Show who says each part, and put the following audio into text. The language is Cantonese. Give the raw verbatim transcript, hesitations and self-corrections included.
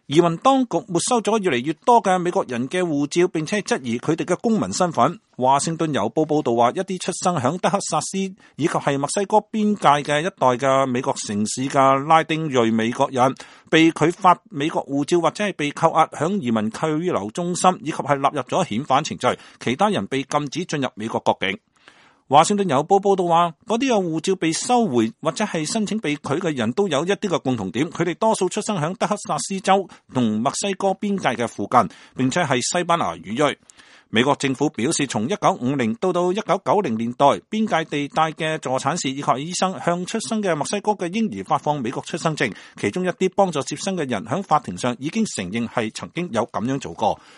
Speaker 1: 移民當局沒收咗越嚟越多嘅美國人嘅護照，並且質疑佢哋嘅公民身份。華盛頓郵報報道話，一啲出生響德克薩斯以及係墨西哥邊界嘅一帶嘅美國城市嘅拉丁裔美國人，被拒發美國護照或者係被扣押響移民拘留中心，以及係納入咗遣返程序，其他人被禁止進入美國國境。華盛頓郵報報道話，嗰啲有護照被收回或者係申請被拒嘅人都有一啲嘅共同點，佢哋多數出生響德克薩斯州同墨西哥邊界嘅附近，並且係西班牙語裔。美國政府表示，從一九五零到到一九九零年代，邊界地帶嘅助產士以及醫生向出生嘅墨西哥嘅嬰兒發放美國出生證，其中一啲幫助接生嘅人響法庭上已經承認係曾經有咁樣做過。